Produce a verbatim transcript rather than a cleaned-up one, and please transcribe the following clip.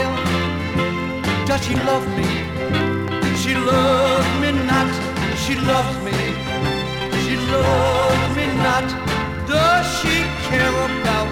smile. Does she love me? She loves me not. She loves me. She loves me not. Does she care about